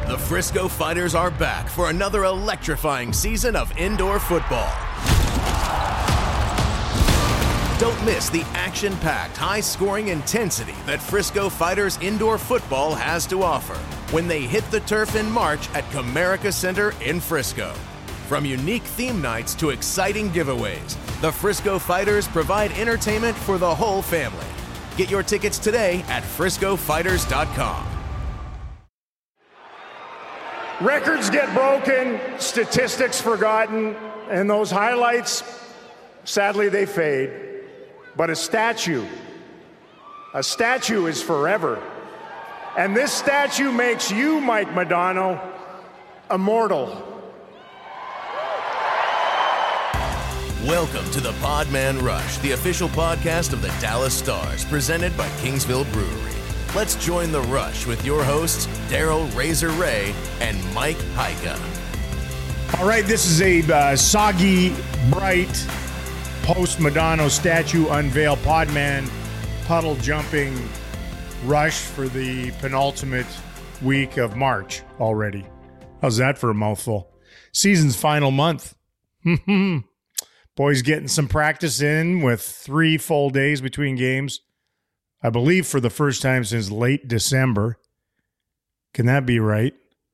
The Frisco Fighters are back for another electrifying season of indoor football. Don't miss the action-packed, high-scoring intensity that Frisco Fighters indoor football has to offer when they hit the turf in March at Comerica Center in Frisco. From unique theme nights to exciting giveaways, the Frisco Fighters provide entertainment for the whole family. Get your tickets today at friscofighters.com. Records get broken, statistics forgotten, and those highlights, sadly, they fade. But a statue is forever. And this statue makes you, Mike Modano, immortal. Welcome to the Podman Rush, the official podcast of the Dallas Stars, presented by Kingsville Brewery. Let's join the rush with your hosts, Daryl Razor Ray and Mike Heika. All right, this is a soggy, bright, post-Modano statue unveil, Podman puddle jumping rush for the penultimate week of March already. How's that for a mouthful? Season's final month. Boys getting some practice in with 3 full days between games. I believe for the first time since late December. Can that be right?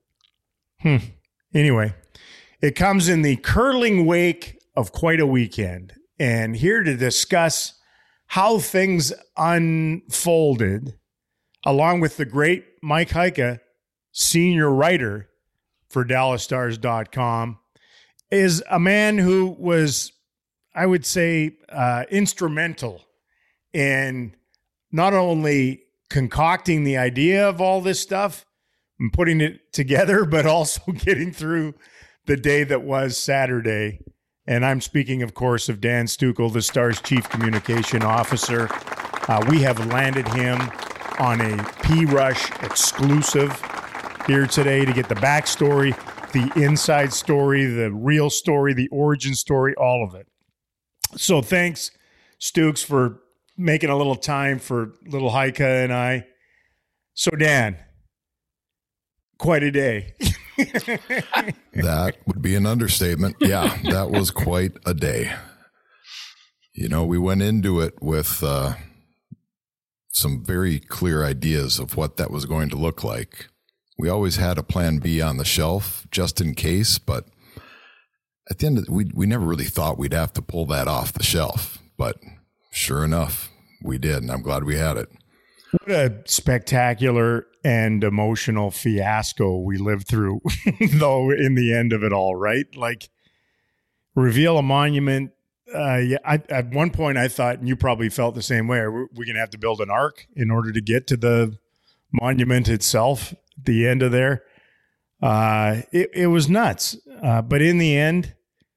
Anyway, it comes in the curling wake of quite a weekend. And here to discuss how things unfolded, along with the great Mike Heika, senior writer for DallasStars.com, is a man who was, I would say, instrumental in not only concocting the idea of all this stuff and putting it together, but also getting through the day that was Saturday. And I'm speaking, of course, of Dan Stukel, the Stars' Chief Communication Officer. We have landed him on a P-Rush exclusive here today to get the backstory, the inside story, the real story, the origin story, all of it. So thanks, Stukes, for making a little time for little Heika and I. So, Dan, quite a day. That would be an understatement. Yeah, that was quite a day. You know, we went into it with some very clear ideas of what that was going to look like. We always had a plan B on the shelf just in case, but at the end of we never really thought we'd have to pull that off the shelf. But sure enough, we did, and I'm glad we had it. What a spectacular and emotional fiasco we lived through, though, in the end of it all, right? Like, reveal a monument. At one point I thought, and you probably felt the same way, we're going to have to build an arc in order to get to the monument itself at the end of there. It was nuts. But in the end,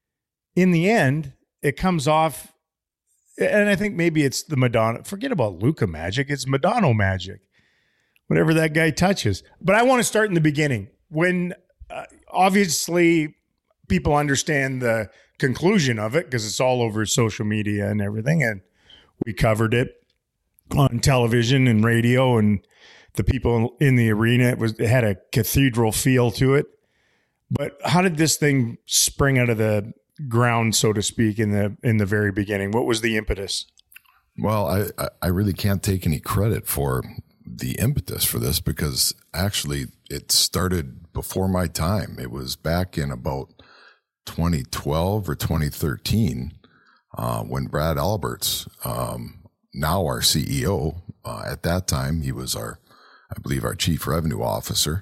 it comes off. And I think maybe it's the Modano. Forget about Luka magic. It's Modano magic. Whatever that guy touches. But I want to start in the beginning. When obviously people understand the conclusion of it because it's all over social media and everything. And we covered it on television and radio, and the people in the arena, it had a cathedral feel to it. But how did this thing spring out of the ground, so to speak, in the very beginning? What was the impetus? Well, I really can't take any credit for the impetus for this because actually it started before my time. It was back in about 2012 or 2013 when Brad Alberts, now our CEO, at that time he was I believe our chief revenue officer.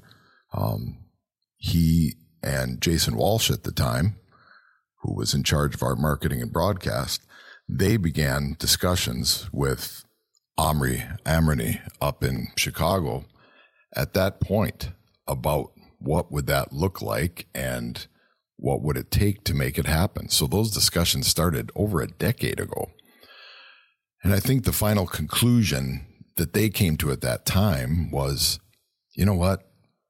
He and Jason Walsh at the time, who was in charge of our marketing and broadcast, they began discussions with Omri Amrani up in Chicago at that point about what would that look like and what would it take to make it happen. So those discussions started over a decade ago. And I think the final conclusion that they came to at that time was, you know what,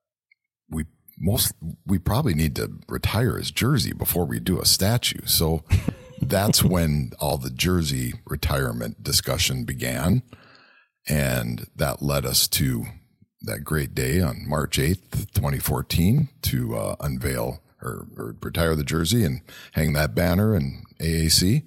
we probably need to retire his jersey before we do a statue. So that's when all the jersey retirement discussion began. And that led us to that great day on March 8th, 2014 to unveil or retire the jersey and hang that banner in AAC.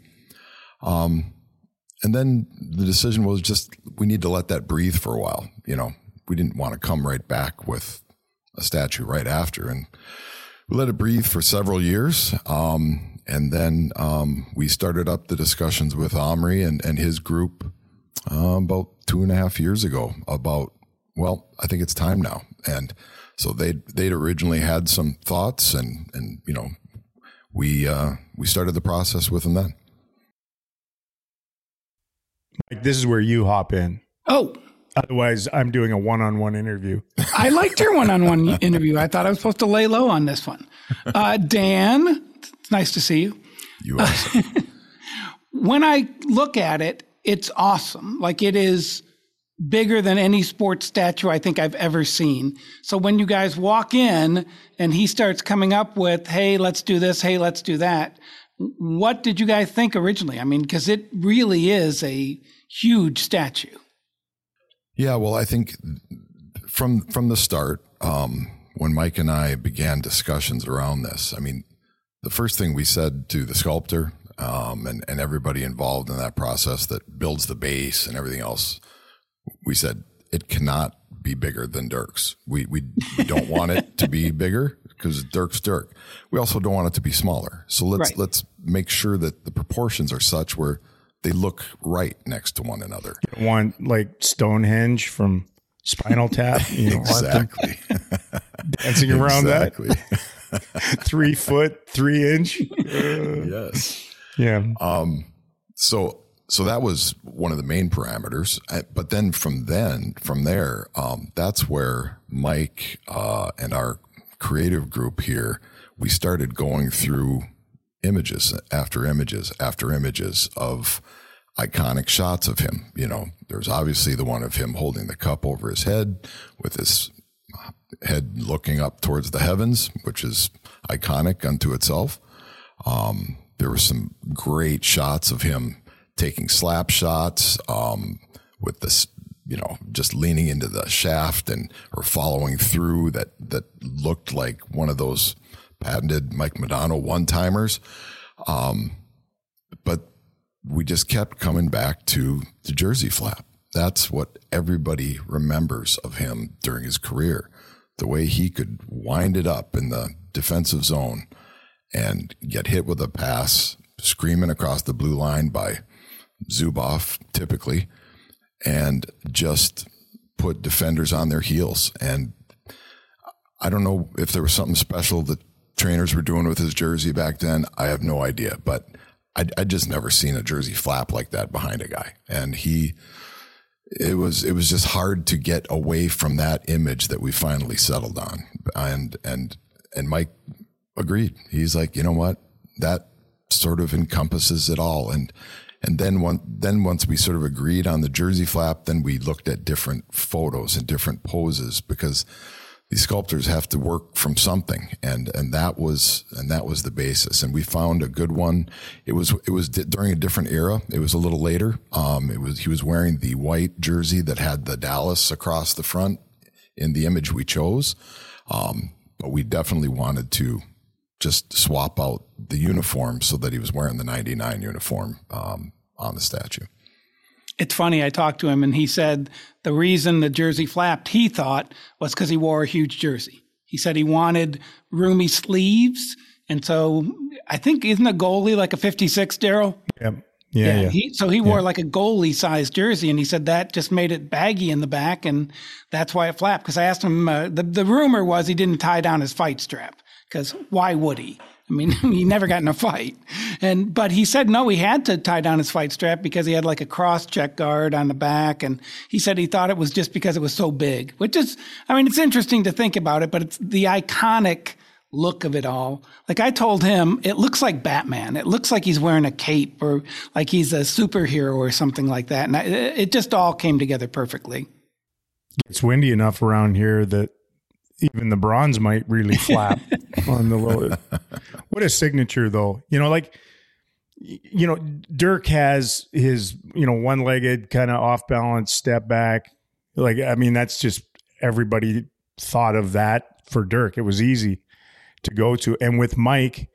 And then the decision was just, we need to let that breathe for a while. You know, we didn't want to come right back with a statue right after. And we let it breathe for several years. And then we started up the discussions with Omri and his group about 2.5 years ago about, well, I think it's time now. And so they'd originally had some thoughts and you know, we started the process with them then. Mike, this is where you hop in. Oh. Otherwise, I'm doing a one-on-one interview. I liked your one-on-one interview. I thought I was supposed to lay low on this one. Dan, it's nice to see you. You also. When I look at it, it's awesome. Like, it is bigger than any sports statue I think I've ever seen. So when you guys walk in and he starts coming up with, hey, let's do this, hey, let's do that, what did you guys think originally? I mean, because it really is a huge statue. Yeah, well, I think from the start, when Mike and I began discussions around this, I mean, the first thing we said to the sculptor and everybody involved in that process that builds the base and everything else, we said it cannot be bigger than Dirk's. We don't want it to be bigger because Dirk's Dirk. We also don't want it to be smaller. So let's make sure that the proportions are such where they look right next to one another. You don't want like Stonehenge from Spinal Tap. You don't Exactly. want them dancing around exactly. that. 3 foot, 3 inch. Yes. Yeah. So that was one of the main parameters. But then from there, that's where Mike and our creative group here, we started going through images after images after images of iconic shots of him. You know, there's obviously the one of him holding the cup over his head with his head looking up towards the heavens, which is iconic unto itself. There were some great shots of him taking slap shots with this, you know, just leaning into the shaft or following through that looked like one of those patented Mike Modano one-timers. But we just kept coming back to the jersey flap. That's what everybody remembers of him during his career. The way he could wind it up in the defensive zone and get hit with a pass, screaming across the blue line by Zuboff, typically, and just put defenders on their heels. And I don't know if there was something special that trainers were doing with his jersey back then. I have no idea, but I'd just never seen a jersey flap like that behind a guy. And it was just hard to get away from that image that we finally settled on. And Mike agreed. He's like, you know what? That sort of encompasses it all. And then once we sort of agreed on the jersey flap, then we looked at different photos and different poses because these sculptors have to work from something. And that was the basis. And we found a good one. It was during a different era. It was a little later. He was wearing the white jersey that had the Dallas across the front in the image we chose. But we definitely wanted to just swap out the uniform so that he was wearing the 99 uniform on the statue. It's funny, I talked to him and he said the reason the jersey flapped, he thought, was because he wore a huge jersey. He said he wanted roomy sleeves. And so I think, isn't a goalie like a 56, Daryl? Yeah. He wore like a goalie-sized jersey, and he said that just made it baggy in the back, and that's why it flapped. Because I asked him, the rumor was he didn't tie down his fight strap, because why would he? I mean, he never got in a fight. But he said, no, he had to tie down his fight strap because he had like a cross-check guard on the back. And he said he thought it was just because it was so big, which is, I mean, it's interesting to think about it, but it's the iconic look of it all. Like I told him, it looks like Batman. It looks like he's wearing a cape or like he's a superhero or something like that. And it just all came together perfectly. It's windy enough around here that even the bronze might really flap on the low. What a signature, though. Dirk has his, one-legged kind of off-balance step back. Like, I mean, that's just everybody thought of that for Dirk. It was easy to go to. And with Mike,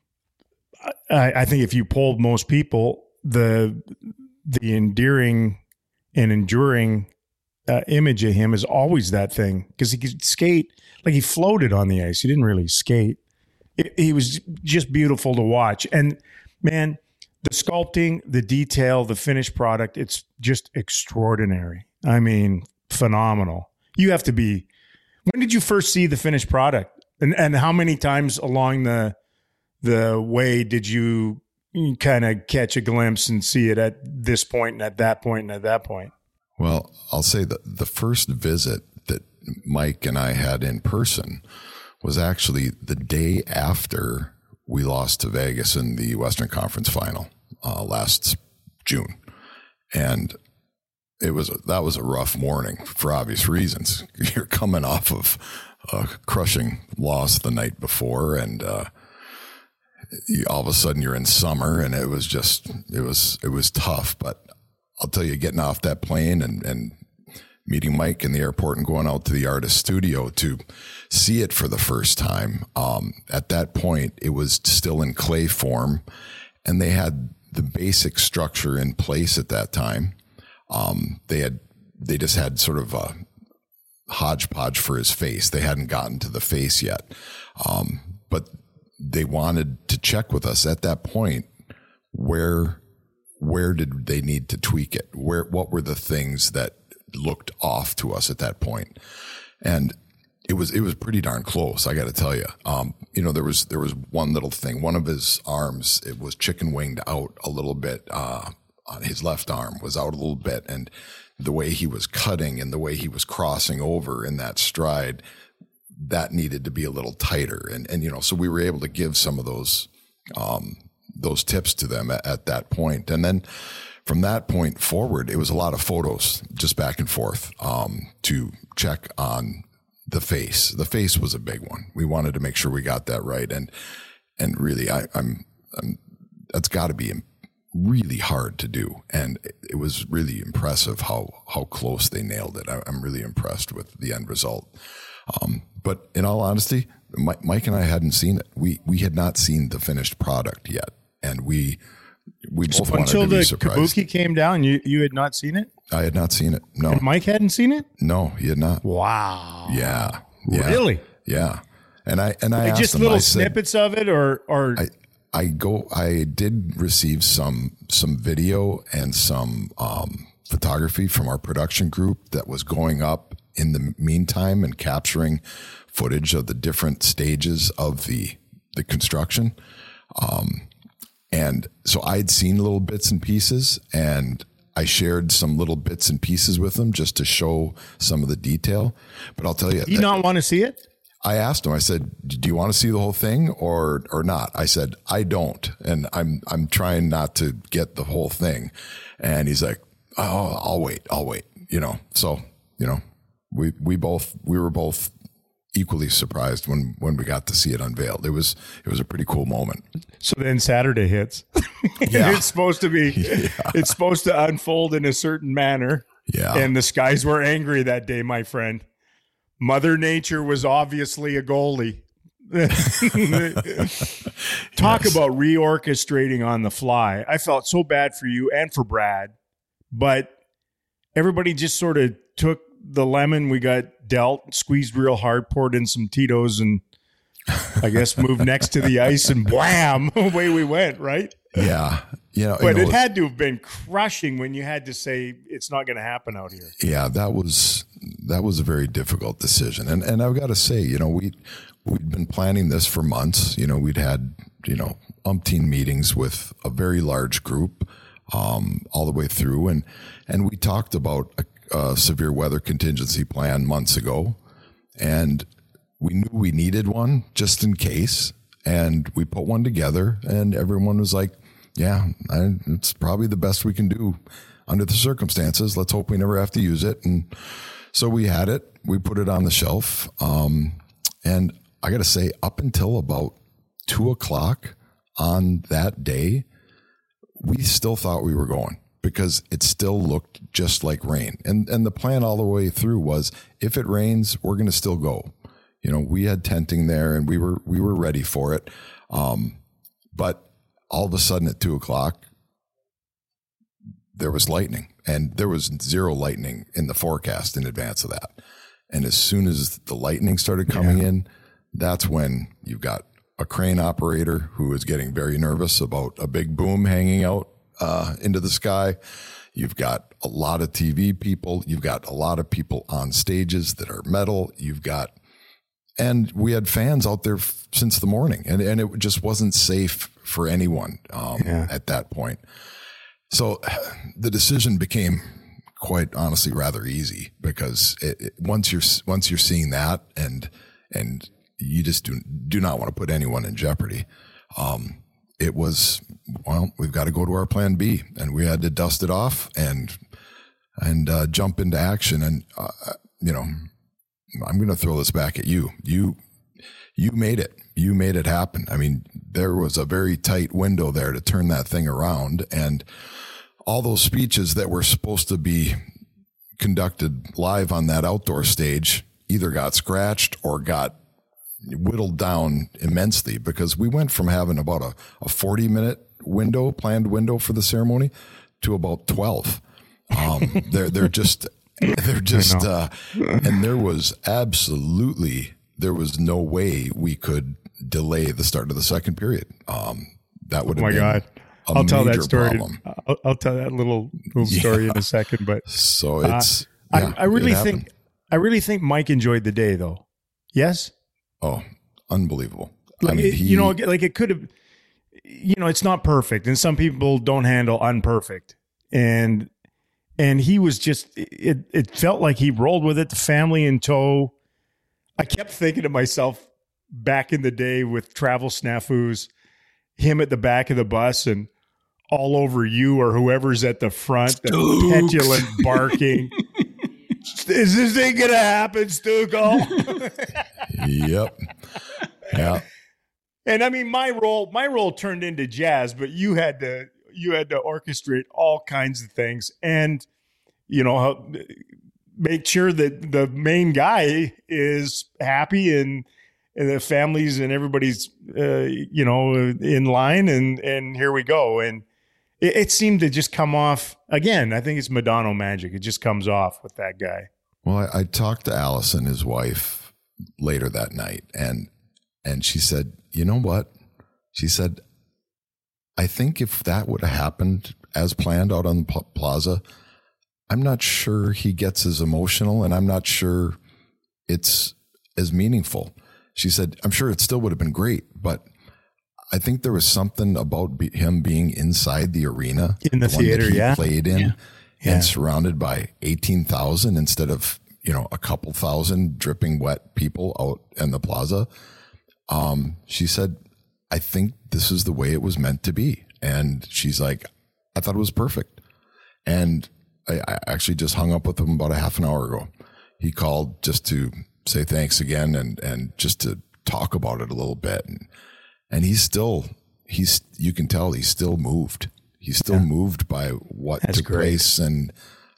I think if you polled most people, the endearing and enduring image of him is always that thing, because he could skate like he floated on the ice. He didn't really skate. He was just beautiful to watch. And man, the sculpting, the detail, the finished product, it's just extraordinary. I mean, phenomenal. You have to be. When did you first see the finished product? And how many times along the way did you kind of catch a glimpse and see it at this point and at that point and at that point? Well, I'll say that the first visit that Mike and I had in person was actually the day after we lost to Vegas in the Western Conference Final last June. And that was a rough morning for obvious reasons. You're coming off of a crushing loss the night before, and all of a sudden you're in summer, and it was tough. But I'll tell you, getting off that plane and meeting Mike in the airport and going out to the artist studio to see it for the first time. At that point, it was still in clay form, and they had the basic structure in place at that time. They just had sort of a hodgepodge for his face. They hadn't gotten to the face yet. But they wanted to check with us at that point. Where did they need to tweak it? What were the things that looked off to us at that point? And it was pretty darn close, I got to tell you. There was one little thing. One of his arms, it was chicken winged out a little bit. On his left arm was out a little bit, and the way he was cutting and the way he was crossing over in that stride, that needed to be a little tighter. And so we were able to give some of those tips to them at that point. And then from that point forward, it was a lot of photos just back and forth, to check on the face. The face was a big one. We wanted to make sure we got that right. And really, I'm that's got to be really hard to do. And it was really impressive how close they nailed it. I'm really impressed with the end result. But in all honesty, Mike and I hadn't seen it. We had not seen the finished product yet. And we both wanted to be surprised. Until the Kabuki came down, you had not seen it? I had not seen it. No. And Mike hadn't seen it? No, he had not. Wow. Yeah. Really? Yeah. And I asked just him, little snippets of it, or I did receive some video and some photography from our production group that was going up in the meantime and capturing footage of the different stages of the construction. And so I'd seen little bits and pieces, and I shared some little bits and pieces with them just to show some of the detail. But I'll tell you, you not want to see it? I asked him, I said, do you want to see the whole thing or not? I said, I don't. And I'm trying not to get the whole thing. And he's like, oh, I'll wait. So, we were both equally surprised when we got to see it unveiled. It was a pretty cool moment. So then Saturday hits. Yeah. It's supposed to unfold in a certain manner. Yeah. And the skies were angry that day, my friend. Mother Nature was obviously a goalie. Talk about reorchestrating on the fly. I felt so bad for you and for Brad, but everybody just sort of took the lemon we got dealt, squeezed real hard, poured in some Tito's, and I guess moved next to the ice, and wham, away we went, right? Yeah. But it had to have been crushing when you had to say it's not going to happen out here. Yeah, that was a very difficult decision. And I've got to say, we'd been planning this for months. We'd had, umpteen meetings with a very large group, all the way through. And we talked about a severe weather contingency plan months ago, and we knew we needed one just in case. And we put one together, and everyone was like, yeah, it's probably the best we can do under the circumstances. Let's hope we never have to use it. And so we had it. We put it on the shelf. And I got to say, up until about 2:00 on that day, we still thought we were going. because it still looked just like rain. And the plan all the way through was, if it rains, we're going to still go. You know, we had tenting there and we were ready for it. But all of a sudden at 2:00, there was lightning, and there was zero lightning in the forecast in advance of that. And as soon as the lightning started coming in, that's when you've got a crane operator who is getting very nervous about a big boom hanging out into the sky. You've got a lot of TV people. You've got a lot of people on stages that are metal. And we had fans out there since the morning, and it just wasn't safe for anyone at that point. So the decision became, quite honestly, rather easy, because once you're seeing that, and you just do not want to put anyone in jeopardy. It was, well, we've got to go to our plan B, and we had to dust it off and jump into action. And you know, I'm going to throw this back at you. You made it. You made it happen. I mean, there was a very tight window there to turn that thing around, and all those speeches that were supposed to be conducted live on that outdoor stage either got scratched or got whittled down immensely, because we went from having about a 40-minute planned window for the ceremony to about 12. They're just, and there was no way we could delay the start of the second period. That would have been I'll tell that story. Problem. I'll tell that little story in a second. But so it's, I really think Mike enjoyed the day, though. Yes. Oh, unbelievable. Like, I mean, it could have, it's not perfect, and some people don't handle unperfect. And he was just, it felt like he rolled with it, the family in tow. I kept thinking to myself, back in the day with travel snafus, him at the back of the bus and all over you or whoever's at the front, the petulant barking. Is this thing going to happen, Stuco? Yep. Yeah. And I mean, my role turned into jazz, but you had to orchestrate all kinds of things, and make sure that the main guy is happy and the families and everybody's in line, and here we go. And it seemed to just come off again. I think it's Madonna magic. It just comes off with that guy. Well, I talked to Allison, his wife, later that night, and she said, you know what? She said, I think if that would have happened as planned out on the plaza, I'm not sure he gets as emotional, and I'm not sure it's as meaningful. She said, I'm sure it still would have been great, but I think there was something about him being inside the arena, in the theater, one that he played in, and surrounded by 18,000 instead of, a couple thousand dripping wet people out in the plaza. She said, I think this is the way it was meant to be. And she's like, I thought it was perfect. And I actually just hung up with him about a half an hour ago. He called just to say thanks again and just to talk about it a little bit. And you can tell he's still moved. He's still moved by what took place. And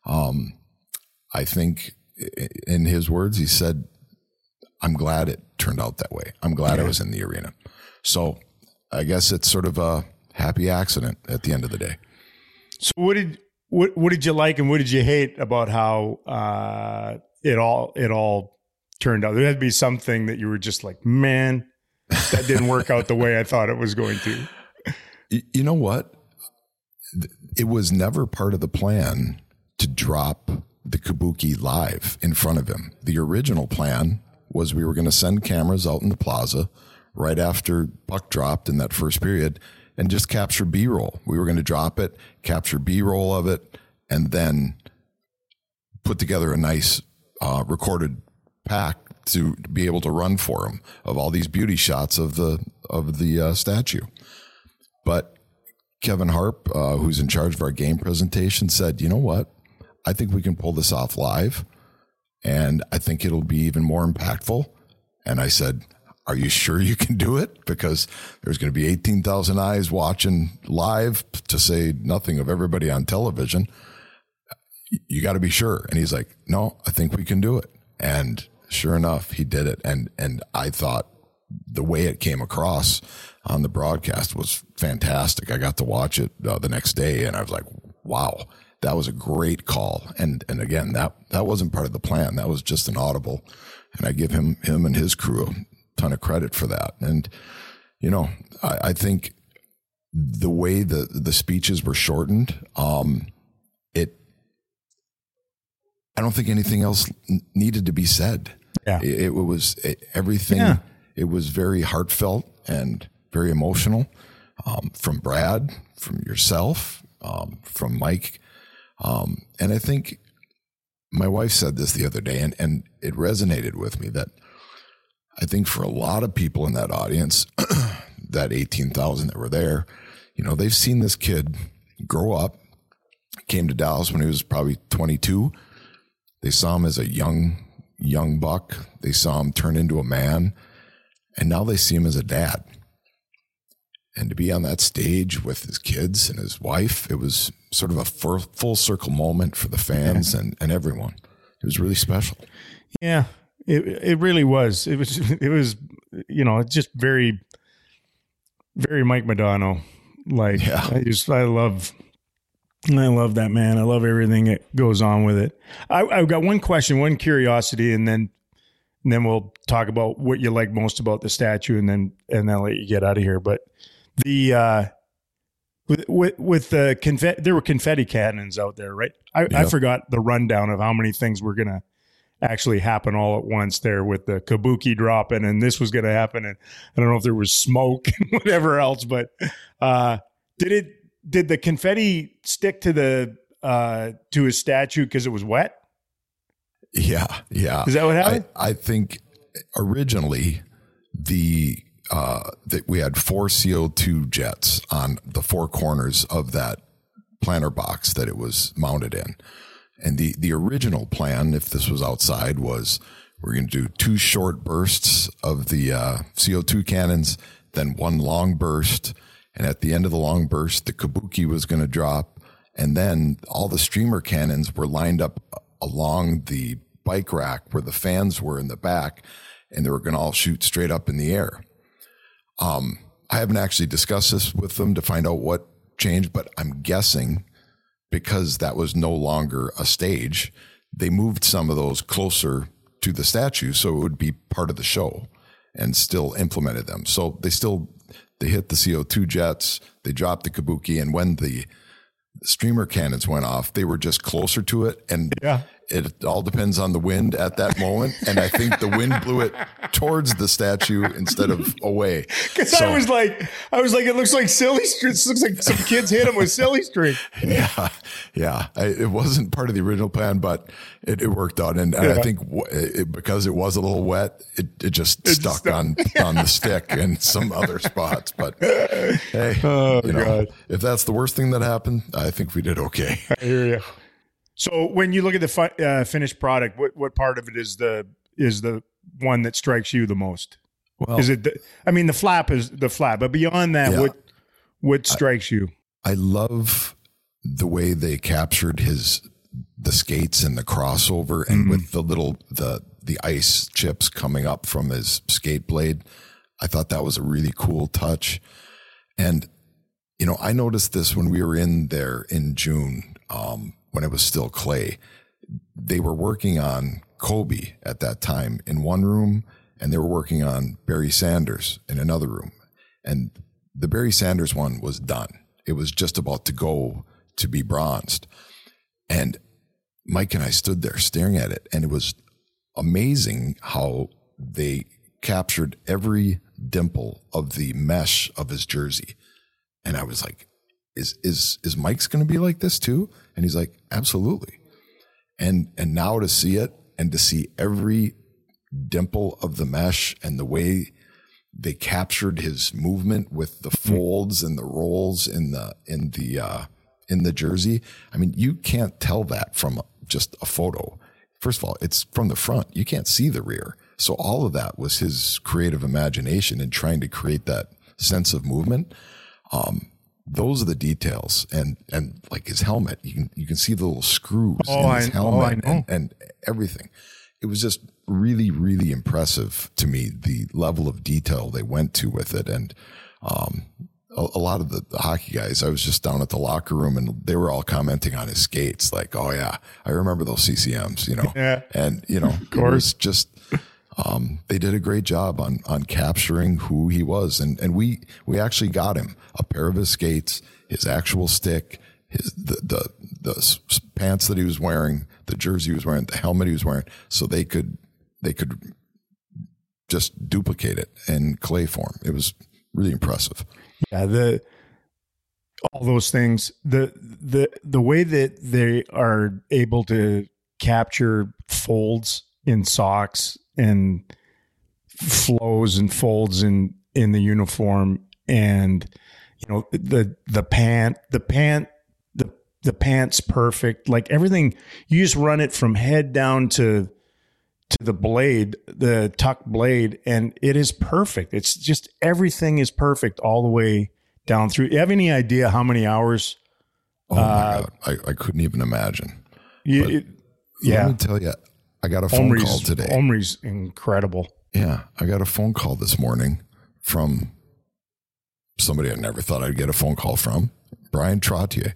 I think in his words, he said, I'm glad it turned out that way. I'm glad I was in the arena. So I guess it's sort of a happy accident at the end of the day. So what did you like and what did you hate about how it all turned out? There had to be something that you were just like, man, that didn't work out the way I thought it was going to. You know what? It was never part of the plan to drop the kabuki live in front of him. The original plan was we were going to send cameras out in the plaza right after puck dropped in that first period and just capture B-roll. We were going to drop it, capture B-roll of it, and then put together a nice recorded pack to be able to run for him of all these beauty shots of the statue. But Kevin Harp, who's in charge of our game presentation, said, you know what? I think we can pull this off live, and I think it'll be even more impactful. And I said, are you sure you can do it? Because there's going to be 18,000 eyes watching live, to say nothing of everybody on television. You got to be sure. And he's like, no, I think we can do it. And sure enough, he did it. And I thought the way it came across on the broadcast was fantastic. I got to watch it the next day, and I was like, wow, that was a great call. And again, that wasn't part of the plan. That was just an audible. And I give him and his crew a ton of credit for that. And, you know, I think the way the speeches were shortened, I don't think anything else needed to be said. Yeah. It was everything. Yeah. It was very heartfelt and very emotional, from Brad, from yourself, from Mike. And I think my wife said this the other day, and it resonated with me, that I think for a lot of people in that audience, that 18,000 that were there, you know, they've seen this kid grow up, came to Dallas when he was probably 22. They saw him as a young buck. They saw him turn into a man, and now they see him as a dad. And to be on that stage with his kids and his wife, it was sort of a full circle moment for the fans and everyone. It was really special. Yeah, it really was. It was, you know, just very, very Mike Modano. Like, yeah. I love that man. I love everything that goes on with it. I've got one question, one curiosity, and then we'll talk about what you like most about the statue, and then I'll let you get out of here. But the with the confetti, there were confetti cannons out there, right? I forgot the rundown of how many things were gonna actually happen all at once there, with the kabuki dropping, and this was gonna happen, and I don't know if there was smoke and whatever else, but did the confetti stick to to his statue because it was wet? Yeah. Is that what happened? I think originally that we had 4 CO2 jets on the 4 corners of that planter box that it was mounted in. And the original plan, if this was outside, was we're going to do 2 short bursts of the CO2 cannons, then 1 long burst. And at the end of the long burst, the kabuki was going to drop. And then all the streamer cannons were lined up along the bike rack where the fans were in the back, and they were going to all shoot straight up in the air. I haven't actually discussed this with them to find out what changed, but I'm guessing because that was no longer a stage, they moved some of those closer to the statue so it would be part of the show, and still implemented them. So they hit the CO2 jets, they dropped the kabuki, and when the streamer cannons went off, they were just closer to it. And it all depends on the wind at that moment. And I think the wind blew it towards the statue instead of away. Because I was like, it looks like silly string. It looks like some kids hit him with silly string. Yeah. It wasn't part of the original plan, but it worked out. And I think because it was a little wet, it just stuck on the stick and some other spots. But hey, God. If that's the worst thing that happened, I think we did okay. I hear you. So when you look at the finished product, what part of it is the one that strikes you the most? Well, is it? The flap is the flap, but beyond that, what strikes you? I love the way they captured the skates and the crossover, and with the ice chips coming up from his skate blade. I thought that was a really cool touch. And I noticed this when we were in there in June. When it was still clay, they were working on Kobe at that time in one room, and they were working on Barry Sanders in another room. And the Barry Sanders one was done. It was just about to go to be bronzed. And Mike and I stood there staring at it, and it was amazing how they captured every dimple of the mesh of his jersey. And I was like, is Mike's going to be like this too? And he's like, absolutely. And now to see it, and to see every dimple of the mesh and the way they captured his movement with the folds and the rolls in the jersey. I mean, you can't tell that from just a photo. first of all, it's from the front. You can't see the rear. So all of that was his creative imagination in trying to create that sense of movement. Those are the details, and like his helmet, you can see the little screws in his helmet and everything. It was just really, really impressive to me, the level of detail they went to with it. And a lot of the hockey guys, I was just down at the locker room and they were all commenting on his skates. Like, oh yeah, I remember those CCMs, Yeah. And, of course, just, they did a great job on capturing who he was. And we actually got him a pair of his skates, his actual stick, the pants that he was wearing, the jersey he was wearing, the helmet he was wearing, so they could just duplicate it in clay form. It was really impressive. Yeah, all those things, the way that they are able to capture folds in socks and flows and folds in the uniform, and the pant's perfect. Like everything, you just run it from head down to the blade, the tuck blade, and it is perfect. It's just everything is perfect all the way down through. You have any idea how many hours? Oh my God, I couldn't even imagine. Let me tell you, I got a phone call today. Omri's incredible. Yeah, I got a phone call this morning from somebody I never thought I'd get a phone call from, Brian Trottier.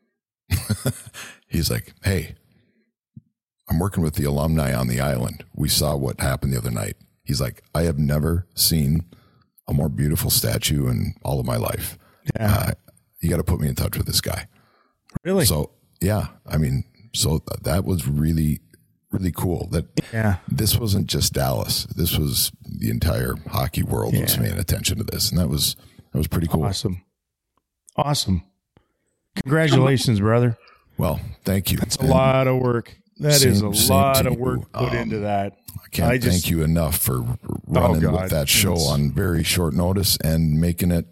He's like, hey, I'm working with the alumni on the island. We saw what happened the other night. He's like, I have never seen a more beautiful statue in all of my life. Yeah. You got to put me in touch with this guy. Really? So, yeah, so that was really, really cool. This wasn't just Dallas. This was the entire hockey world was paying attention to this. And that was pretty cool. Awesome. Congratulations, brother. Well, thank you. That's a lot of work. That is a lot of work put into that. I can't thank you enough for running with that show on very short notice and making it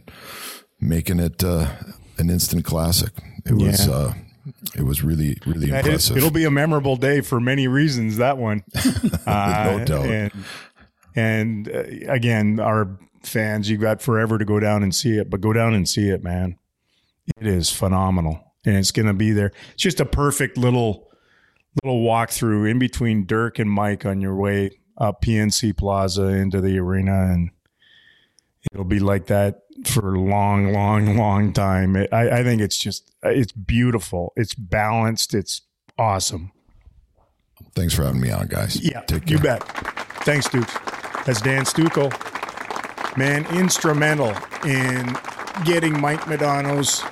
an instant classic. It was really, really impressive. It'll be a memorable day for many reasons, that one. No doubt. And again, our fans, you got forever to go down and see it, but go down and see it, man. It is phenomenal. And it's going to be there. It's just a perfect little walkthrough in between Dirk and Mike on your way up PNC Plaza into the arena. And it'll be like that for a long, long, long time. I think it's beautiful. It's balanced. It's awesome. Thanks for having me on, guys. Yeah, take care. You bet. Thanks, Dukes. That's Dan Stukel. Man, instrumental in getting Mike Modano's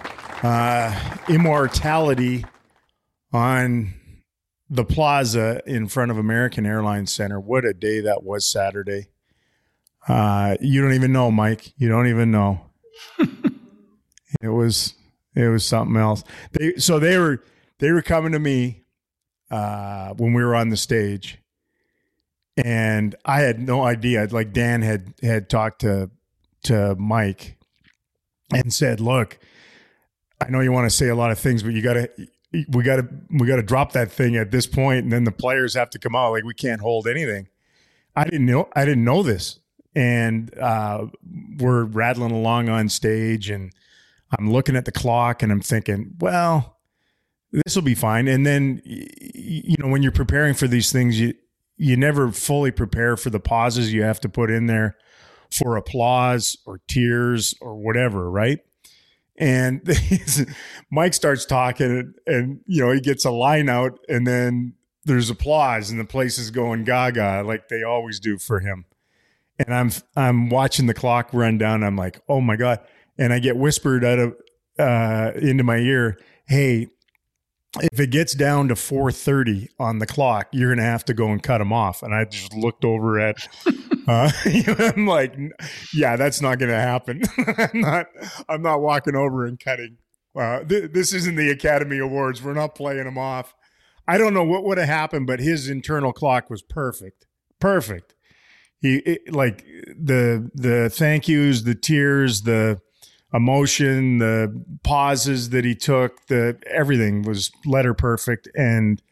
immortality on the plaza in front of American Airlines Center. What a day that was Saturday. You don't even know, Mike. You don't even know. It was something else. They were coming to me when we were on the stage, and I had no idea. Like Dan had talked to Mike and said, "Look, I know you want to say a lot of things, but we got to drop that thing at this point, and then the players have to come out. Like we can't hold anything." I didn't know this. And we're rattling along on stage, and I'm looking at the clock, and I'm thinking, well, this will be fine. And then, when you're preparing for these things, you never fully prepare for the pauses you have to put in there for applause or tears or whatever, right? And Mike starts talking, and he gets a line out, and then there's applause, and the place is going gaga like they always do for him. And I'm watching the clock run down. I'm like, oh my God. And I get whispered out of into my ear, hey, if it gets down to 4:30 on the clock, you're going to have to go and cut him off. And I just looked over at, I'm like, yeah, that's not going to happen. I'm not walking over and cutting. This isn't the Academy Awards. We're not playing him off. I don't know what would have happened, but his internal clock was perfect. Perfect. Like the thank yous, the tears, the emotion, the pauses that he took, everything was letter perfect. And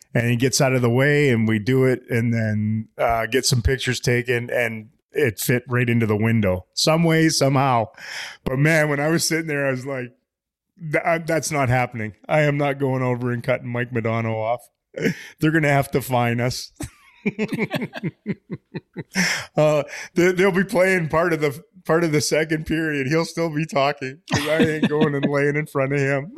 And he gets out of the way and we do it and then get some pictures taken and it fit right into the window some way, somehow. But man, when I was sitting there, I was like, that's not happening. I am not going over and cutting Mike Modano off. They're going to have to fine us. They'll be playing part of the second period. He'll still be talking because I ain't going and laying in front of him.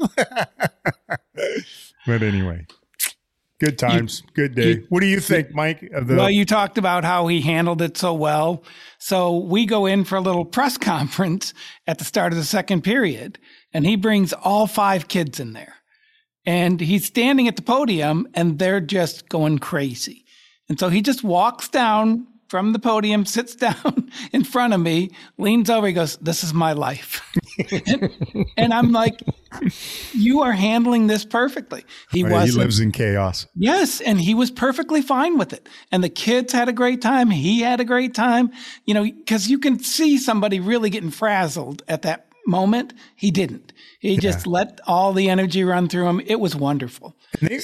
But anyway. Good times. Good day. What do you think, Mike? Well, you talked about how he handled it so well. So we go in for a little press conference at the start of the second period, and he brings all 5 kids in there. And he's standing at the podium, and they're just going crazy. And so he just walks down from the podium, sits down in front of me, leans over, he goes, "This is my life." and I'm like, you are handling this perfectly. He lives in chaos. Yes, and he was perfectly fine with it. And the kids had a great time. He had a great time, because you can see somebody really getting frazzled at that moment. He didn't. He just let all the energy run through him. It was wonderful.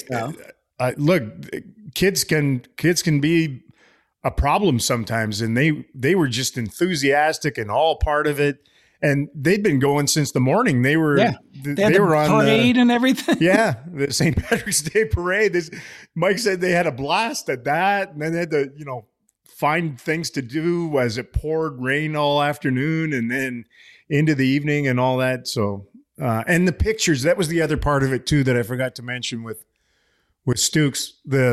Look, kids can be a problem sometimes, and they were just enthusiastic and all part of it, and they'd been going since the morning. They were they were on parade and everything. Yeah, the St. Patrick's Day parade. Mike said they had a blast at that, and then they had to find things to do as it poured rain all afternoon, and then into the evening and all that. So and the pictures, that was the other part of it too that I forgot to mention with Stooks.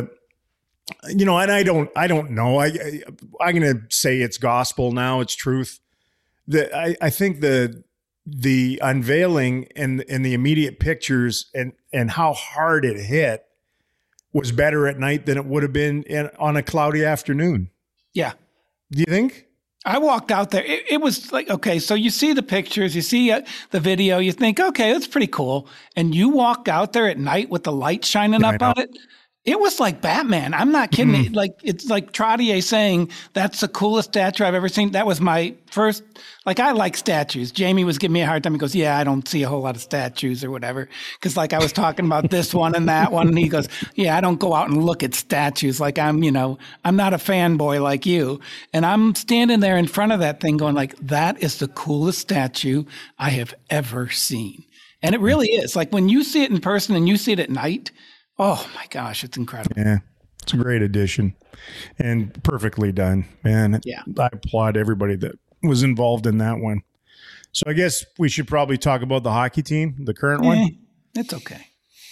And I don't know. I'm going to say it's gospel now. It's truth. I think the unveiling and the immediate pictures and how hard it hit was better at night than it would have been on a cloudy afternoon. Yeah. Do you think? I walked out there. It was like, okay, so you see the pictures, you see the video, you think, okay, that's pretty cool. And you walk out there at night with the light shining up on it. It was like Batman. I'm not kidding. Mm-hmm. It's like Trottier saying, "That's the coolest statue I've ever seen." That was my first. I like statues. Jamie was giving me a hard time. He goes, "Yeah, I don't see a whole lot of statues or whatever." Because I was talking about this one and that one, and he goes, "Yeah, I don't go out and look at statues. I'm not a fanboy like you." And I'm standing there in front of that thing, going "That is the coolest statue I have ever seen." And it really is. When you see it in person and you see it at night. Oh my gosh, it's incredible. Yeah, it's a great addition and perfectly done, man. Yeah. I applaud everybody that was involved in that one. So I guess we should probably talk about the hockey team, the current one. It's okay.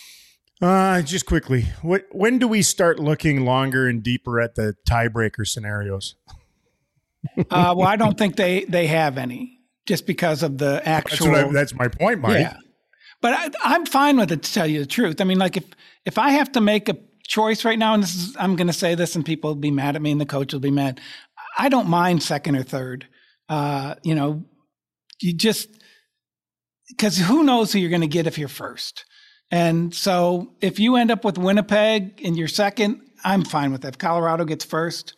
Just quickly, when do we start looking longer and deeper at the tiebreaker scenarios? Well, I don't think they have any, just because of the actual. That's my point, Mike. Yeah. But I'm fine with it, to tell you the truth. I mean, if I have to make a choice right now, and I'm going to say this, and people will be mad at me, and the coach will be mad. I don't mind second or third. You just because who knows who you're going to get if you're first. And so if you end up with Winnipeg and you're second, I'm fine with that. If Colorado gets first,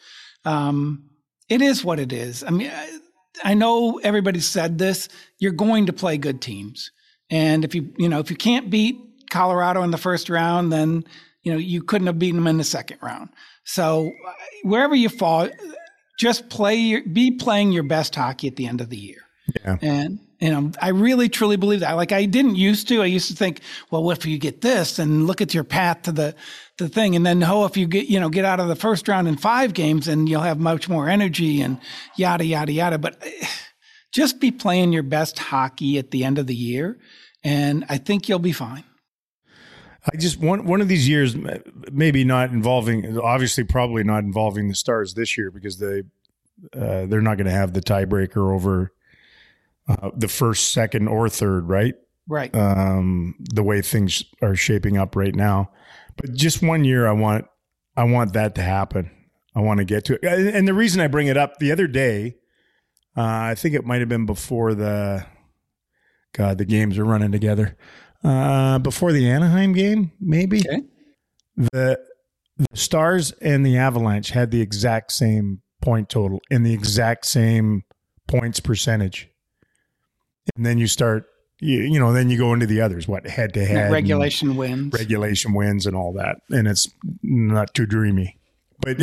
it is what it is. I mean, I know everybody said this. You're going to play good teams. And if you can't beat Colorado in the first round, then, you couldn't have beaten them in the second round. So wherever you fall, just be playing your best hockey at the end of the year. Yeah. And, I really, truly believe that. I didn't used to. I used to think, well, what if you get this and look at your path to the thing. And then, if you get out of the first round in 5 games and you'll have much more energy and yada, yada, yada. But just be playing your best hockey at the end of the year, and I think you'll be fine. I just one of these years, maybe not involving, obviously probably not involving the Stars this year, because they're not going to have the tiebreaker over the first, second, or third, right? Right. The way things are shaping up right now, but just one year, I want that to happen. I want to get to it, and the reason I bring it up, the other day. I think it might have been before the games are running together. Before the Anaheim game, maybe. Okay. The Stars and the Avalanche had the exact same point total and the exact same points percentage. And then you start then you go into the others, head to head, regulation wins, and all that. And it's not too dreamy, but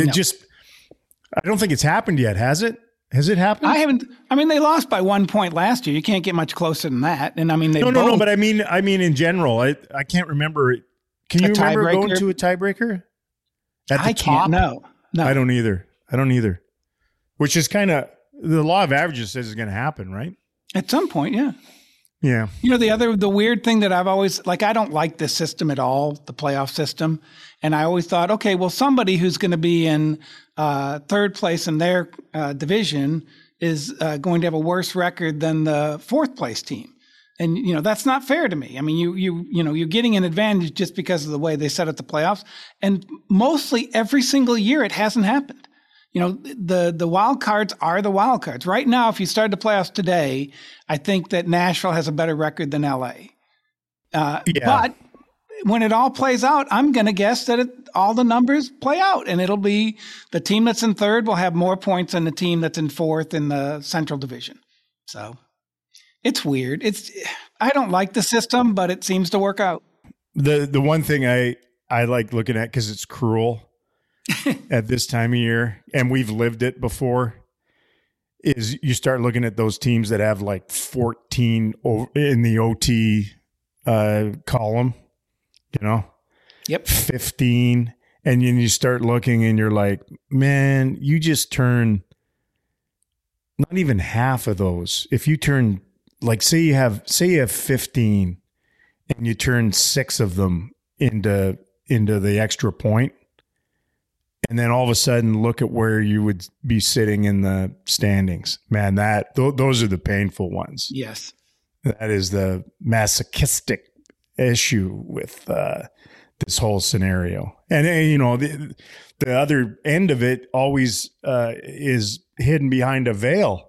I don't think it's happened yet. Has it? Has it happened? I haven't. I mean, they lost by 1 point last year. You can't get much closer than that. And I mean, no. But I mean, in general, I can't remember. Can you remember going to a tiebreaker? I can't. No. I don't either. Which is kind of the law of averages says it's going to happen, right? At some point, yeah. Yeah. The weird thing that I've always, I don't like this system at all, the playoff system. And I always thought, okay, well, somebody who's going to be in third place in their division is going to have a worse record than the fourth place team. And, that's not fair to me. I mean, you're getting an advantage just because of the way they set up the playoffs. And mostly every single year it hasn't happened. The wild cards are the wild cards. Right now, if you started the playoffs today, I think that Nashville has a better record than LA. But when it all plays out, I'm going to guess that all the numbers play out, and it'll be the team that's in third will have more points than the team that's in fourth in the Central Division. So it's weird. I don't like the system, but it seems to work out. The one thing I like looking at, because it's cruel at this time of year, and we've lived it before, is you start looking at those teams that have 14 in the OT column, Yep. 15, and then you start looking and you're like, man, you just turn not even half of those. If you turn, say you have 15 and you turn 6 of them into the extra point, and then all of a sudden look at where you would be sitting in the standings. Man, those are the painful ones. Yes. That is the masochistic issue with this whole scenario. And the other end of it always is hidden behind a veil.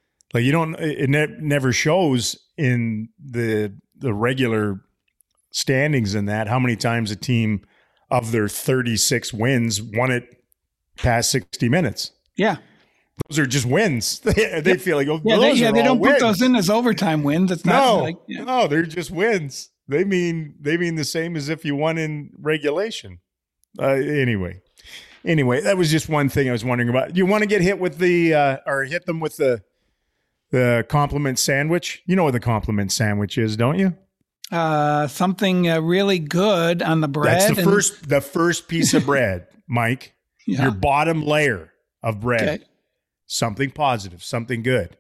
It never shows in the regular standings in that how many times a team of their 36 wins won it past 60 minutes. Yeah. Those are just wins. They feel like, they don't put those in as overtime wins. It's not no, they're just wins. They mean the same as if you won in regulation. Anyway, that was just one thing I was wondering about. You want to get hit with or hit them with the compliment sandwich? You know what the compliment sandwich is, don't you? Something really good on the bread. That's the first piece of bread, Mike. Yeah. Your bottom layer of bread. Okay. Something positive, something good.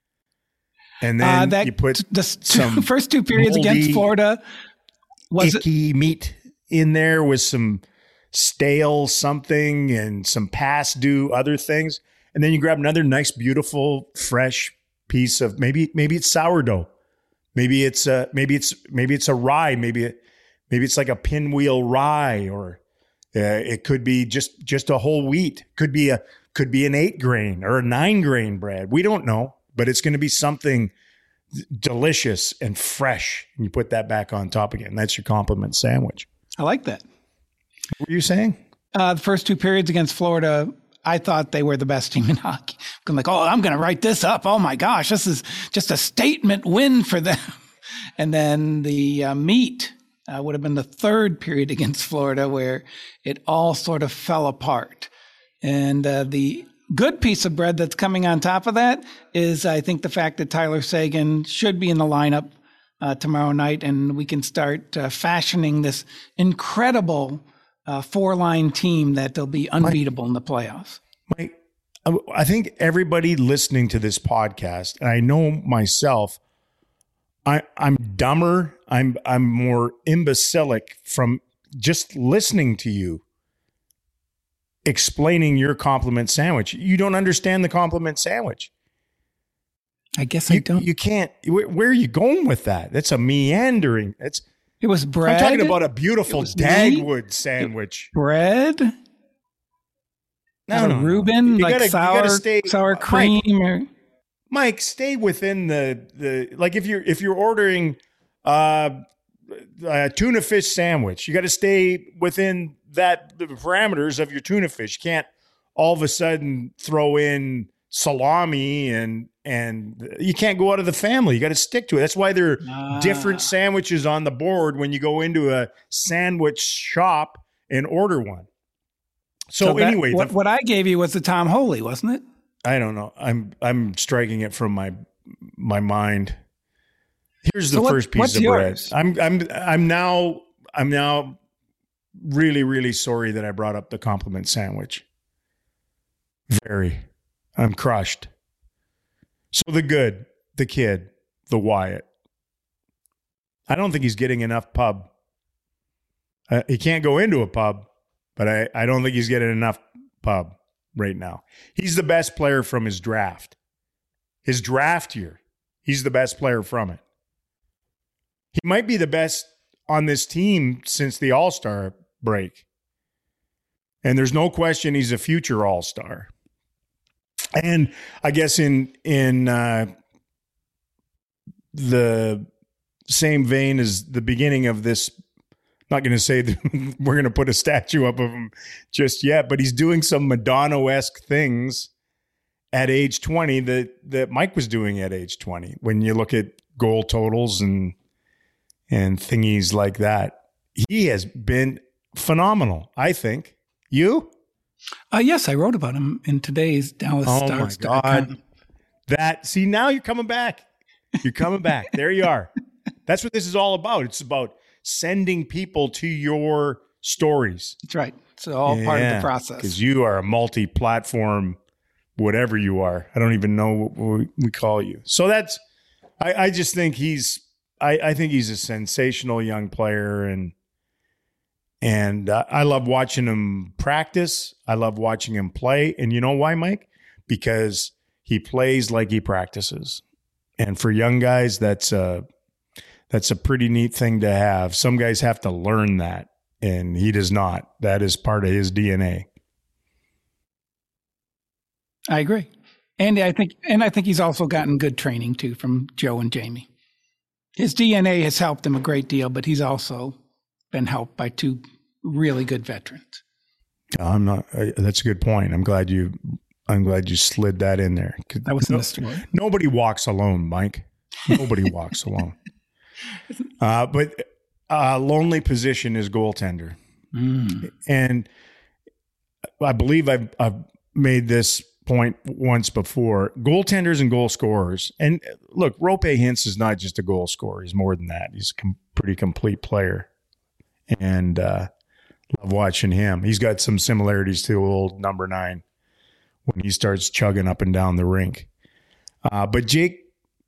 And then you put some first 2 periods against Florida. Was icky meat in there with some stale something and some past due other things. And then you grab another nice, beautiful, fresh piece of maybe it's sourdough. Maybe it's a rye. Maybe it's like a pinwheel rye, or it could be just a whole wheat. Could be an 8 grain or a 9 grain bread. We don't know, but it's going to be something delicious and fresh. And you put that back on top again. That's your compliment sandwich. I like that. What were you saying? The first 2 periods against Florida, I thought they were the best team in hockey. I'm like, I'm going to write this up. Oh my gosh, this is just a statement win for them. And then the meat would have been the 3rd period against Florida, where it all sort of fell apart. And the good piece of bread that's coming on top of that is, I think, the fact that Tyler Seguin should be in the lineup tomorrow night, and we can start fashioning this incredible 4-line team that they'll be unbeatable in the playoffs. Mike, I think everybody listening to this podcast, and I know myself, I'm dumber. I'm more imbecilic from just listening to you explaining your compliment sandwich. You don't understand the compliment sandwich. I guess I don't. You can't. Where are you going with that? That's a meandering. It was bread. I'm talking about a beautiful Dagwood sandwich. Bread? No. Reuben, sour cream. Mike, stay within the like. If you're ordering a tuna fish sandwich, you got to stay within the parameters of your tuna fish. You can't all of a sudden throw in salami and you can't go out of the family. You got to stick to it. That's why there are different sandwiches on the board when you go into a sandwich shop and order one. So anyway, what I gave you was the Tom Holy, wasn't it? I don't know. I'm striking it from my mind. Here's the first piece of yours? bread. I'm now really, really sorry that I brought up the compliment sandwich. I'm crushed. So the kid, the Wyatt. I don't think he's getting enough pub. He can't go into a pub, but I don't think he's getting enough pub right now. He's the best player from his draft. His draft year, he's the best player from it. He might be the best on this team since the All-Star break. And there's no question he's a future All-Star. And I guess in the same vein as the beginning of this, I'm not going to say that we're going to put a statue up of him just yet, but he's doing some Madonna-esque things at age 20 that Mike was doing at age 20. When you look at goal totals and thingies like that, he has been phenomenal, I think. You? Yes, I wrote about him in today's Dallas Stars. Oh, my God. See, now you're coming back. You're coming back. There you are. That's what this is all about. It's about sending people to your stories. That's right. It's all part of the process. Because you are a multi-platform, whatever you are. I don't even know what we call you. So I just think I think he's a sensational young player, and I love watching him practice. I love watching him play. And you know why, Mike? Because he plays like he practices. And for young guys, that's a pretty neat thing to have. Some guys have to learn that, and he does not. That is part of his DNA. I agree. And I think he's also gotten good training too from Joe and Jamie. His DNA has helped him a great deal, but he's also been helped by two really good veterans. That's a good point. I'm glad you slid that in there. That was in the story. Nobody walks alone, Mike. Nobody walks alone. But lonely position is goaltender. And I believe I've made this point once before. Goaltenders and goal scorers. And look, Roope Hintz is not just a goal scorer. He's more than that. He's a pretty complete player. And love watching him. He's got some similarities to old number 9 when he starts chugging up and down the rink. But Jake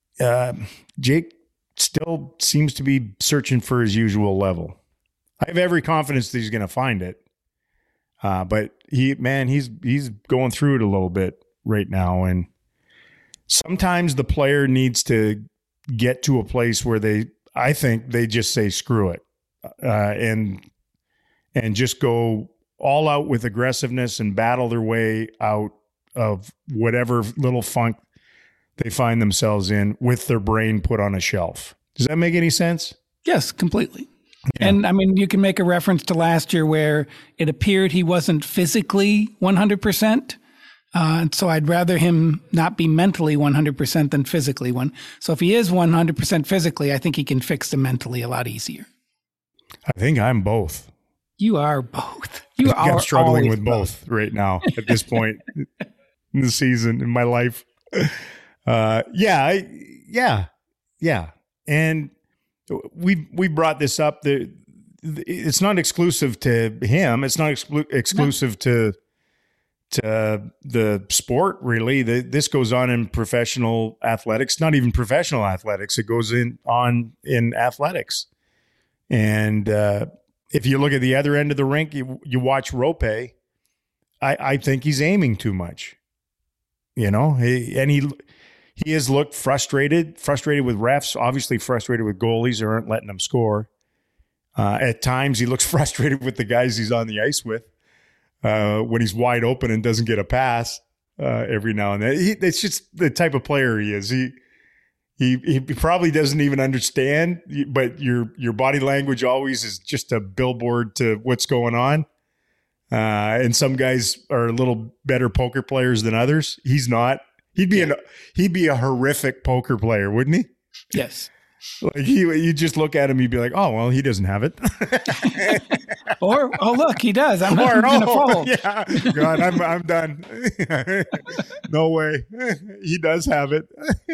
still seems to be searching for his usual level. I have every confidence that he's going to find it. But he's going through it a little bit right now. And sometimes the player needs to get to a place where I think they just say, screw it. And just go all out with aggressiveness and battle their way out of whatever little funk they find themselves in with their brain put on a shelf. Does that make any sense? Yes, completely. Yeah. And I mean, you can make a reference to last year where it appeared he wasn't physically 100%. And so I'd rather him not be mentally 100% than physically one. So if he is 100% physically, I think he can fix the mentally a lot easier. I think I'm both. You are both. I'm struggling with both right now at this point in the season, in my life. Yeah. And we brought this up. It's not exclusive to him. It's not exclusive to the sport, really. This goes on in professional athletics, not even professional athletics. It goes on in athletics. And if you look at the other end of the rink, you watch Roope, I think he's aiming too much. You know, he has looked frustrated with refs, obviously frustrated with goalies who aren't letting him score. At times, he looks frustrated with the guys he's on the ice with when he's wide open and doesn't get a pass every now and then. It's just the type of player he is. He probably doesn't even understand, but your body language always is just a billboard to what's going on. And some guys are a little better poker players than others. He's not. He'd be a horrific poker player, wouldn't he? Yes. Like you just look at him, you'd be like, oh, well, he doesn't have it. Or, oh, look, he does. I'm going to fold. Yeah. God, I'm done. No way. He does have it.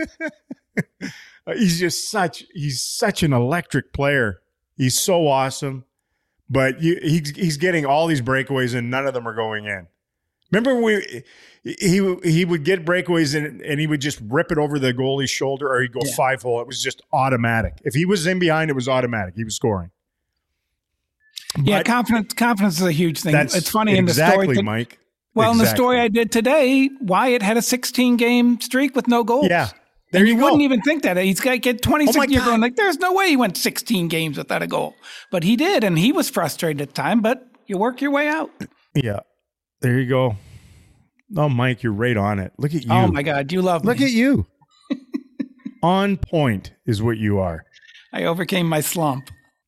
He's such an electric player. He's so awesome. But he's getting all these breakaways and none of them are going in. Remember he would get breakaways and he would just rip it over the goalie's shoulder, or he'd go 5-hole. It was just automatic. If he was in behind, it was automatic. He was scoring. Yeah, confidence is a huge thing. It's funny in the story. Mike. Well, in the story I did today, Wyatt had a 16-game streak with no goals. Yeah. And you wouldn't even think that. He's got to get 26 years going. Like, there's no way he went 16 games without a goal. But he did, and he was frustrated at the time, but you work your way out. Yeah. There you go. Oh, Mike, you're right on it. Look at you. Oh, my God. You love me. Look at you. On point is what you are. I overcame my slump.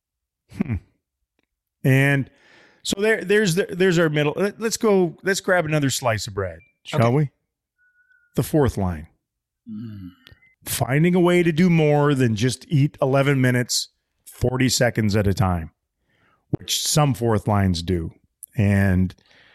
And so there's our middle. Let's grab another slice of bread, shall we? The fourth line. Finding a way to do more than just eat 11 minutes, 40 seconds at a time, which some fourth lines do. And,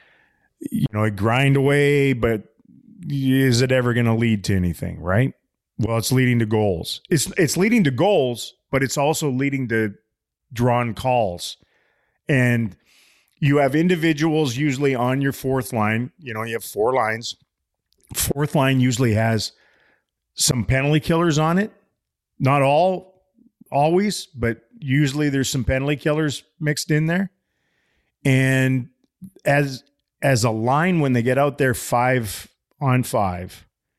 it grind away, but is it ever going to lead to anything, right? Well, it's leading to goals. It's leading to goals, but it's also leading to drawn calls. And you have individuals usually on your fourth line. You have 4 lines. Fourth line usually has some penalty killers on it. Not always, but usually there's some penalty killers mixed in there. And as a line, when they get out there 5-on-5,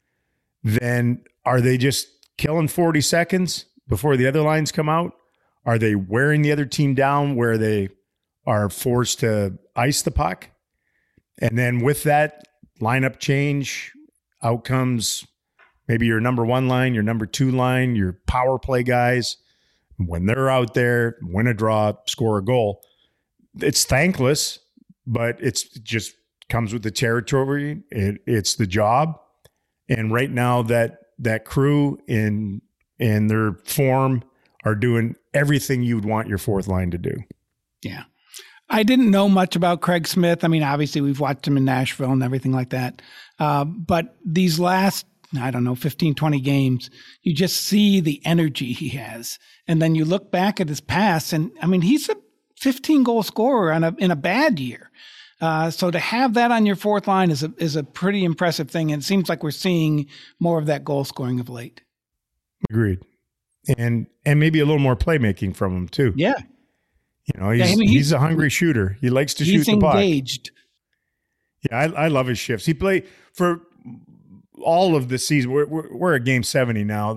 then are they just killing 40 seconds before the other lines come out? Are they wearing the other team down where they are forced to ice the puck? And then with that lineup change, out comes maybe your number 1 line, your number 2 line, your power play guys. When they're out there, win a draw, score a goal. It's thankless, but it just comes with the territory. It's the job. And right now that crew in their form are doing everything you'd want your fourth line to do. Yeah. I didn't know much about Craig Smith. I mean, obviously we've watched him in Nashville and everything like that. But these last, 15, 20 games, you just see the energy he has. And then you look back at his past and he's a 15-goal scorer in a bad year. So to have that on your fourth line is a pretty impressive thing. And it seems like we're seeing more of that goal scoring of late. Agreed. And maybe a little more playmaking from him too. Yeah. He's a hungry shooter. He likes to shoot the puck. He's engaged. Yeah, I love his shifts. He played for all of the season. We're at game 70 now.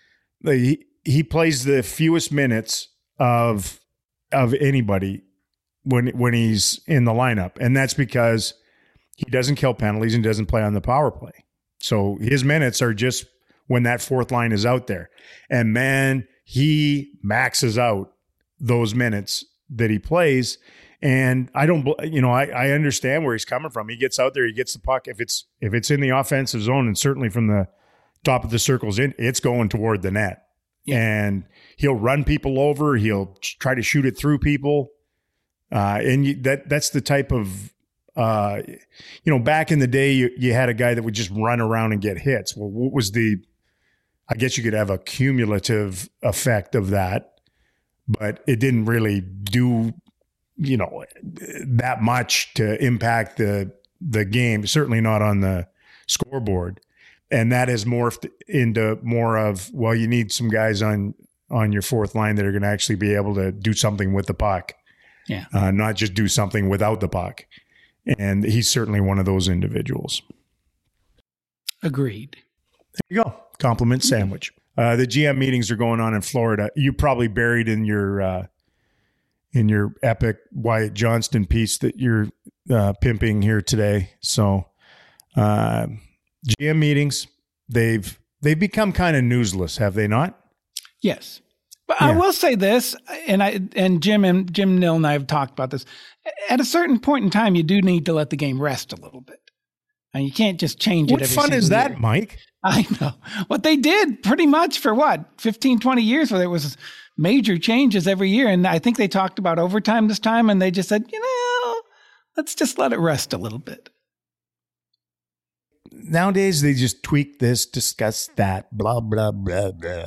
He plays the fewest minutes of anybody when he's in the lineup, and that's because he doesn't kill penalties and doesn't play on the power play. So his minutes are just when that fourth line is out there, and man, he maxes out those minutes that he plays. And I understand where he's coming from. He gets out there, he gets the puck. If it's in the offensive zone, and certainly from the top of the circles in, it's going toward the net. Yeah. And he'll run people over. He'll try to shoot it through people. And that's the type of, back in the day, you had a guy that would just run around and get hits. Well, what was I guess you could have a cumulative effect of that, but it didn't really do, that much to impact the game, certainly not on the scoreboard. And that has morphed into more of, well, you need some guys on your fourth line that are going to actually be able to do something with the puck. Yeah. Not just do something without the puck. And he's certainly one of those individuals. Agreed. There you go. Compliment sandwich. The GM meetings are going on in Florida. You probably buried in your epic Wyatt Johnston piece that you're pimping here today. So GM meetings, they've become kind of newsless, have they not? Yes. But yeah. I will say this, and Jim Nill and I have talked about this. At a certain point in time, you do need to let the game rest a little bit. And you can't just change it. What fun is that, year. Mike? I know. What they did pretty much for 15, 20 years where there was major changes every year. And I think they talked about overtime this time and they just said, let's just let it rest a little bit. Nowadays, they just tweak this, discuss that, blah, blah, blah, blah.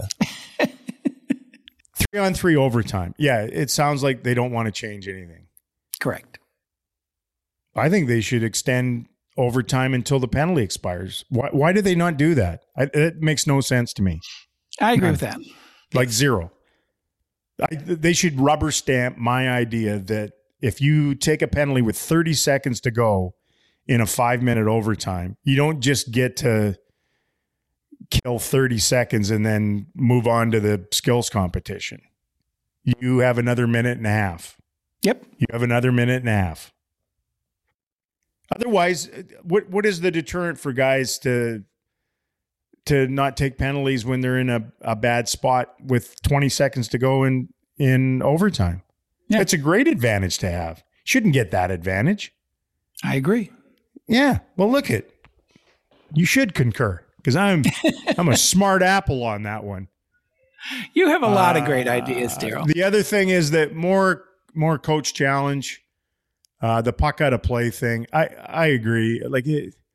3-on-3 overtime. Yeah, it sounds like they don't want to change anything. Correct. I think they should extend overtime until the penalty expires. Why do they not do that? It makes no sense to me. I agree with that. Like zero. They should rubber stamp my idea that if you take a penalty with 30 seconds to go in a 5-minute overtime, you don't just get to kill 30 seconds and then move on to the skills competition. You have another minute and a half. Yep. You have another minute and a half. Otherwise, what is the deterrent for guys to not take penalties when they're in a bad spot with 20 seconds to go in overtime? Yeah. It's a great advantage to have. Shouldn't get that advantage. I agree. Yeah. Well, look it. You should concur because I'm a smart apple on that one. You have a lot of great ideas, Daryl. The other thing is that more coach challenge. The puck out of play thing. I agree. Like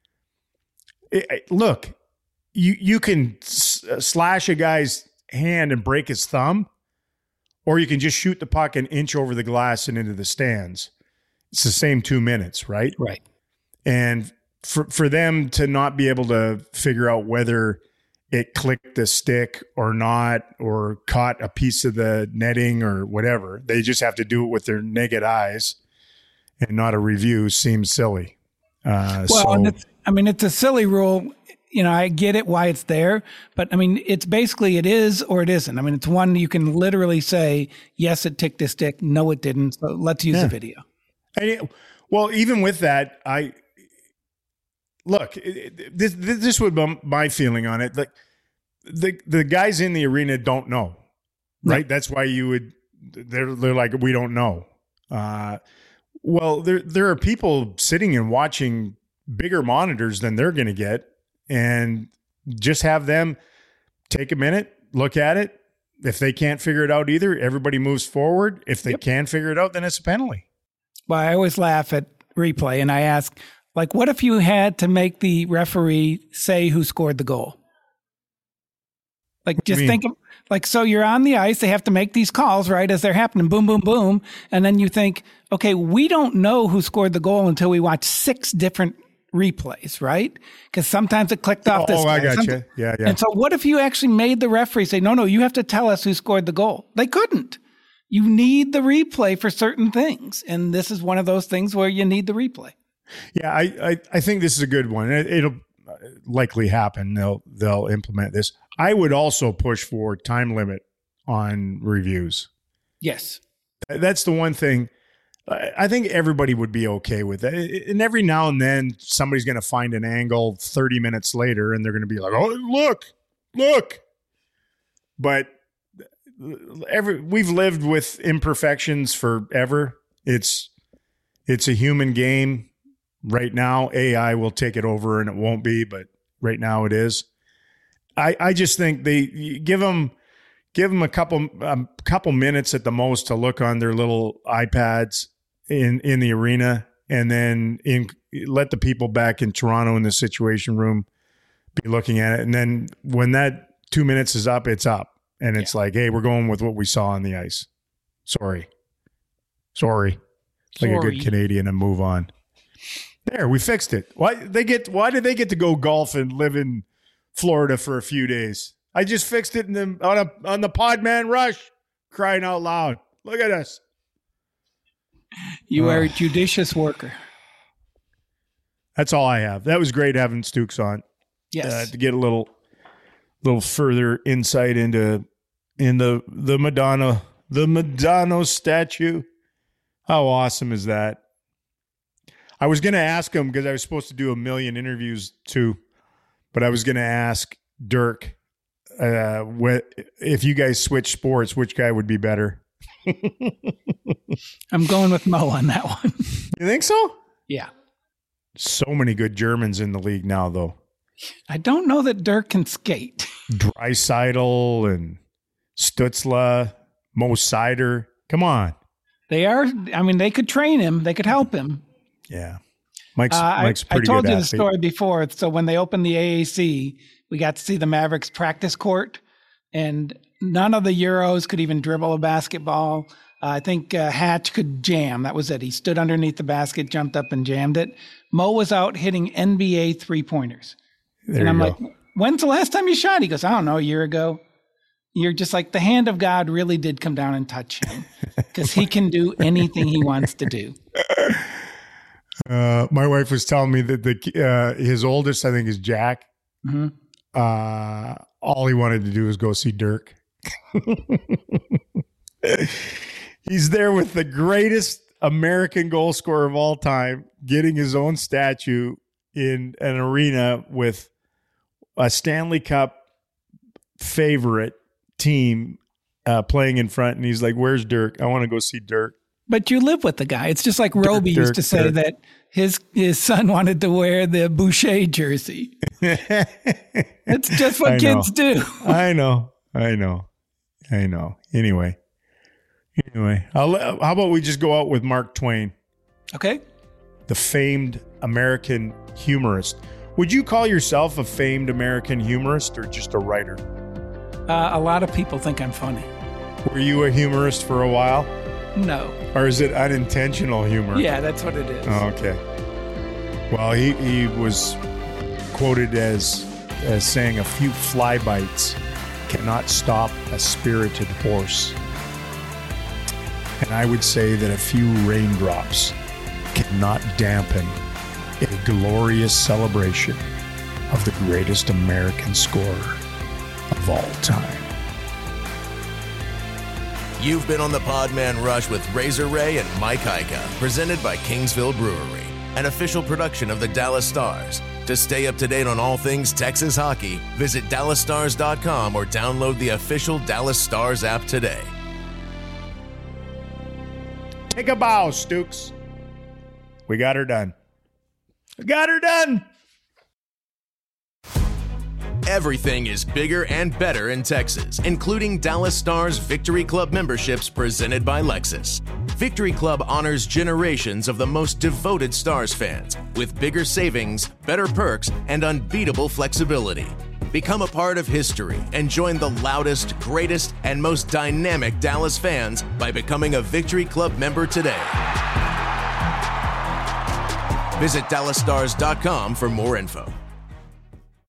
look, you can slash a guy's hand and break his thumb, or you can just shoot the puck an inch over the glass and into the stands. It's the same 2 minutes, right? Right. And for them to not be able to figure out whether it clicked the stick or not, or caught a piece of the netting or whatever, they just have to do it with their naked eyes and not a review, seems silly. It's a silly rule. I get it why it's there, but it's basically it is or it isn't. It's one you can literally say, yes, it ticked the stick. No, it didn't. So let's use the video. Well, even with that, this would be my feeling on it. Like the guys in the arena don't know, right? No. That's why they're like, we don't know. Well, there are people sitting and watching bigger monitors than they're going to get, and just have them take a minute, look at it. If they can't figure it out either, everybody moves forward. If they can figure it out, then it's a penalty. Well, I always laugh at replay, and I ask, what if you had to make the referee say who scored the goal? Think of, so you're on the ice, they have to make these calls, right, as they're happening, boom, boom, boom. And then you think, okay, we don't know who scored the goal until we watch 6 different replays, right? Because sometimes it clicked off this. Oh, I got you. Yeah. And so what if you actually made the referee say, no, you have to tell us who scored the goal? They couldn't. You need the replay for certain things. And this is one of those things where you need the replay. Yeah, I think this is a good one. It'll likely happen. They'll implement this. I would also push for time limit on reviews. Yes. That's the one thing. I think everybody would be okay with that. And every now and then somebody's going to find an angle 30 minutes later and they're going to be like, oh, look. But we've lived with imperfections forever. It's a human game. Right now, AI will take it over and it won't be, but right now it is. I just think they give them a couple minutes at the most to look on their little iPads in the arena, and then let the people back in Toronto in the Situation Room be looking at it. And then when that 2 minutes is up, it's up. And it's like, hey, we're going with what we saw on the ice. Sorry. Like a good Canadian, and move on. There, we fixed it. Why did they get to go golf and live in Florida for a few days? I just fixed it on the Podman Rush. Crying out loud. Look at us. You are a judicious worker. That's all I have. That was great having Stooks on. Yes. To get a little further insight into the Madonna statue. How awesome is that? I was going to ask him, because I was supposed to do 1 million interviews too, but I was going to ask Dirk, if you guys switch sports, which guy would be better? I'm going with Mo on that one. You think so? Yeah. So many good Germans in the league now, though. I don't know that Dirk can skate. Dreisaitl and Stützle, Mo Seider. Come on. They are. I mean, they could train him. They could help him. Yeah. Mike's pretty good. I told you athlete. the story before. So when they opened the AAC, we got to see the Mavericks practice court, and none of the Euros could even dribble a basketball. I think Hatch could jam. That was it. He stood underneath the basket, jumped up and jammed it. Mo was out hitting NBA three-pointers. There and I'm you like, go. when's the last time you shot? He goes, I don't know, a year ago. You're just like, the hand of God really did come down and touch him because he can do anything he wants to do. My wife was telling me that his oldest, I think, is Jack. Mm-hmm. All he wanted to do was go see Dirk. He's there with the greatest American goal scorer of all time, getting his own statue in an arena with a Stanley Cup favorite team playing in front. And he's like, where's Dirk? I want to go see Dirk. But you live with the guy. It's just like Roby used to say that his son wanted to wear the Boucher jersey. It's just what kids do. I know. Anyway, how about we just go out with Mark Twain? Okay. The famed American humorist. Would you call yourself a famed American humorist or just a writer? A lot of people think I'm funny. Were you a humorist for a while? No. Or is it unintentional humor? Yeah, that's what it is. Oh, okay. Well, he was quoted as saying a few fly bites cannot stop a spirited horse. And I would say that a few raindrops cannot dampen a glorious celebration of the greatest American scorer of all time. You've been on the Podman Rush with Razor Ray and Mike Ica, presented by Kingsville Brewery, an official production of the Dallas Stars. To stay up to date on all things Texas hockey, visit DallasStars.com or download the official Dallas Stars app today. Take a bow, Stooks. We got her done. Everything is bigger and better in Texas, including Dallas Stars Victory Club memberships presented by Lexus. Victory Club honors generations of the most devoted Stars fans with bigger savings, better perks, and unbeatable flexibility. Become a part of history and join the loudest, greatest, and most dynamic Dallas fans by becoming a Victory Club member today. Visit DallasStars.com for more info.